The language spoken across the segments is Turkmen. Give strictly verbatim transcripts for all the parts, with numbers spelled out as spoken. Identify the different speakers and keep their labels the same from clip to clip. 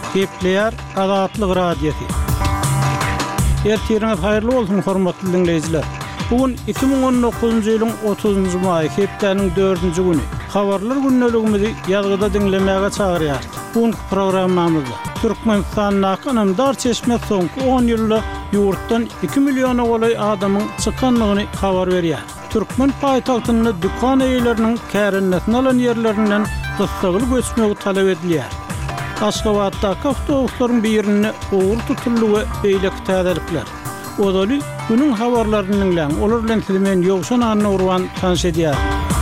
Speaker 1: Kepler Azatlyk Radiosu. Ertiriniz hayırlı olsun hormatly dinleyijiler. Bugün iki bin on dokuzuncu ýylyň otuzunçy maý hepdeniň dördünçi güni. Habarlar günneligimizi ýazgyda dinlemäge çagyrýar. Bu programmamyzda Türkmenistanyň kanamdar çeşme soňky on ýylda ýurtdan iki milliona golay adamyň çykanlygyny habar berýär. Türkmen paýtagtyny dükkan eýleriniň kärennesini alan ýerlerinden gysgaly göçmegi talap edilýär. Aşgabatda awtobuslaryň birini ogur tutulýy beýlek täzelikler. Odaly günüň habarlaryny bilen olar bilen tilmen ýogşan anna urwan tanış edýär.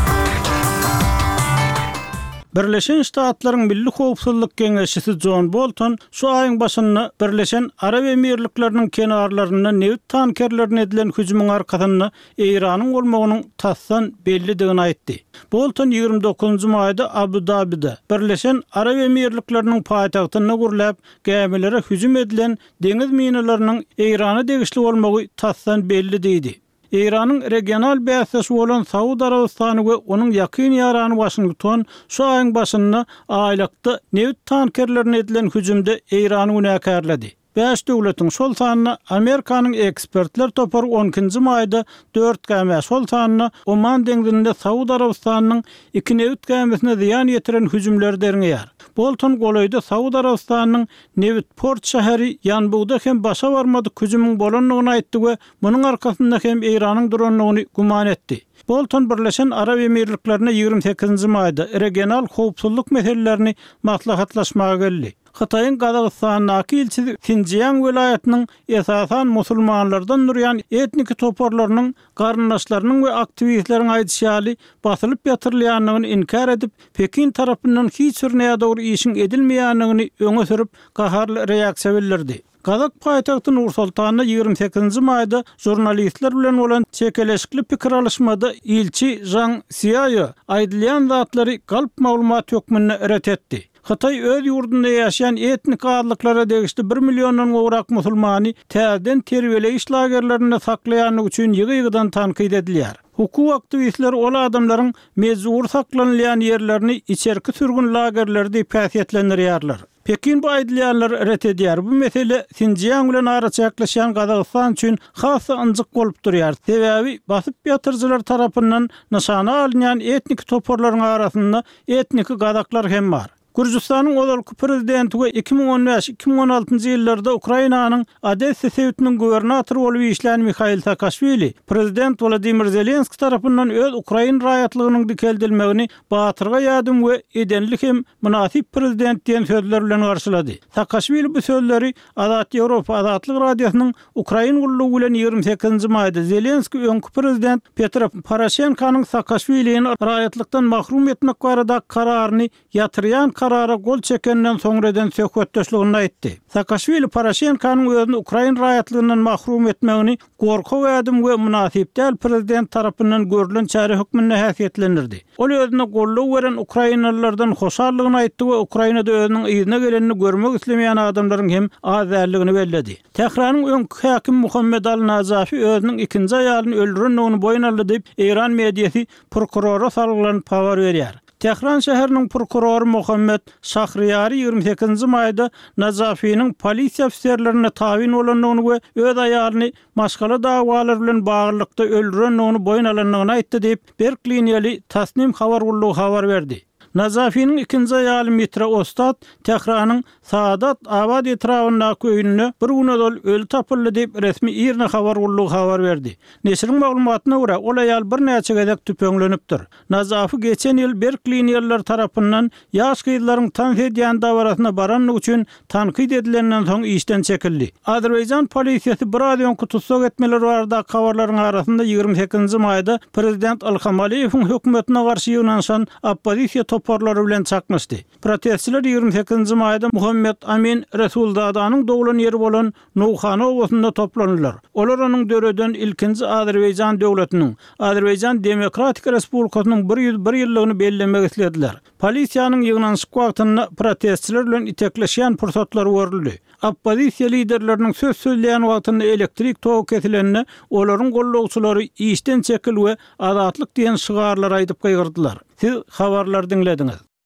Speaker 1: Birleşen Ştatlaryň Milli Howpsuzlyk Geňeşçisi John Bolton şu aýyň başynda Birleşen Arab Emirlikleriniň kenarlaryna newt tankerlerine edilen hüjümyň arkasynda Iranyň bolmagynyň tassan bellidigini aýtdy. Bolton ýygrimi dokuzunçy maýda Abu Dabida Birleşen Arab Emirlikleriniň paýtagtyna gurulap gemilere hüjüm edilen deňiz minalarynyň Irana degişli bolmagy tassan belli diýdi. İran'ın regional bäsesi bolan Saudi Arabistany we onuň ýakyn ýarany Washington şu aýyň başynda aýlykda newt tankerlerine edilen hüjümde İrany günäkärledi. Beş döwletiň şol sanyna Amerikanyň ekspertler topar on ikinji maýda dört gäme şol sanyna Oman deňizinde Saudi Arabistanyň iki newt gämesine ziýan ýetiren hüjümler derňýär. Bolton golaýda Saudi Arabistanyň Newport şäheri ýanbuda hem başa barmady hüjümüň bolanlygyny aýtdy we munyň arkasynda hem Iranyň duranlygyny guman etdi. Bolton Birleşen Arab Emirliklerine ýygrimi sekizinji maýda regional howpsuzlyk meselelerini maslahatlaşmaga geldi. Xitayň Gazagystanyň ilçisi Xinjiang welaýatynyň esasan musulmanlardan durýan etnik toparlarynyň garyndaşlarynyň we aktivistleriň aýdýaly basylyp ýatyrylýanlygyny inkar edip Pekin tarapyndan hiç bir näme dogry işin edilmeýänligini öňe sürüp gaharly reaksiýa bildirdi. Gazak paýtagty Nur Sultanyna ýygrimi sekizinji maýda jurnalistler bilen bolan çekeleşikli pikir alışmada ilçi Zhang Xiaoy aýdylýan zatlary galp maglumat hökmüne ret etdi. Xitay öz ýurdunda ýaşaýan etnik azlyklara degişli bir milliondon gowrak musulmany täzeden terbiýeleýiş lagerlerinde saklaýanlygy üçin ýygy-ýygydan tanqid edilýär. Hukuk aktivistleri ol adamlaryň mezur saklanýan ýerlerini içerki sürgün lagerlerde päsiýetlendirýärler. Pekin bu aýdylýanlary ret edýär. Bu mesele Xinjiang bilen araça ýaklaşan Gazagystan üçin hasy ynjyk bolup durýar. Sebäbi basyp ýatyrjylar tarapyndan nyşana alynýan etnik toparlaryň arasynda etnik gazaklar hem bar. Gürjistanyň olalky prezidenti we iki bin on beş iki bin on altyncy ýyllarda Ukrainanyň Odessa sewtiniň gubernatory bolup işlän Mikhail Saakashvili prezident Volodymyr Zelenski tarapyndan öz Ukraina raýatlygynyň dikeldilmegini batyrga ýadym we edenlik hem münasip prezident diýen sözler bilen garşylady. Saakashvili bu sözleri Azat Ýewropa Azatlyk Radiosynyň Ukraina gullugy bilen ýygrimi sekizinji maýda Zelenski öňkü prezident Petro Poroshenkonyň Saakashviliň raýatlykdan mahrum etmek barada kararyny ýatyrýan karara gol çekenden soňradan söhbetdeşligini aýtdy. Saakashvili Poroshenkonyň özüni Ukraina raýatlygynyň mahrum etmegini gorky edym we münasip däl prezident tarapyndan görülen çare hökmüne häsiýetlendirdi. Ol özüne golluk beren Ukrainalılardan hoşarlygyny aýtdy we Ukrainada özüniň ýygyna gelenini görmek islemeýän adamlaryň hem azarlygini belledi. Tehranyň öňkü hakim Muhammed al-Nazafi özüniň ikinji aýalyny öldürenligini boýun diýip İran mediýasy prokurora salgylan pawar berýär. Tehran şäheriniň prokurory Muhammed Şahriyari ýygrimi sekizinji maýda Nazafiň polisiýa ofisiýerlerine tabin bolanlygyny we öz aýalyny maşgala dawalar bilen baglykda öldürenligini boýun alanlygyny aýtdy diýip Berkliniýeli Tasnim habar gullugy habar berdi. Nazafiň ikinji aýaly Mitra Ostad Tehranyň Saadat Abad etrafynda köýünde bir günedol öldü tapyldy diýip resmi ýerine habar gullugy habar berdi. Neşriň maglumatyna görä ol aýal bir näçe gezek tüpeňlenipdir. Nazafy geçen ýyl Berkliniýerler tarapyndan ýaş gyzlaryň tanys edýän dawarasyna baranlyk üçin tanqid edilenden soň işden çekildi. Azerbaýjan polisiýasy bir az öňkü tutsak etmeler barada habarlaryň arasynda ýygrimi sekizinji maýda prezident Ilham Aliýewiň hökümetine garşy ýygnaşan oppozisiýa toparlary bilen çakmışdy. Protestçiler ýygrimi sekizinji maýda Muhammed Amin Resulzadanyň dowlan ýeri bolan Nowxana owasynda toplandylar. Olar onuň döreden ilkinji Azerbaýjan döwletiniň Azerbaýjan Demokratik Respublikasynyň bir ýüz bir ýyllygyny bellemek islediler. Polisiýanyň ýygnanyşyk wagtyna protestçiler bilen itekleşýän pursatlar görüldi. Oppozisiýa liderleriniň söz söýleýän wagtyna elektrik togy kesilenini olaryň gollugçylary işden çekil we azatlyk diýen şygarlar aýdyp gaýgyrdylar. Siz habarlar dinlediniz.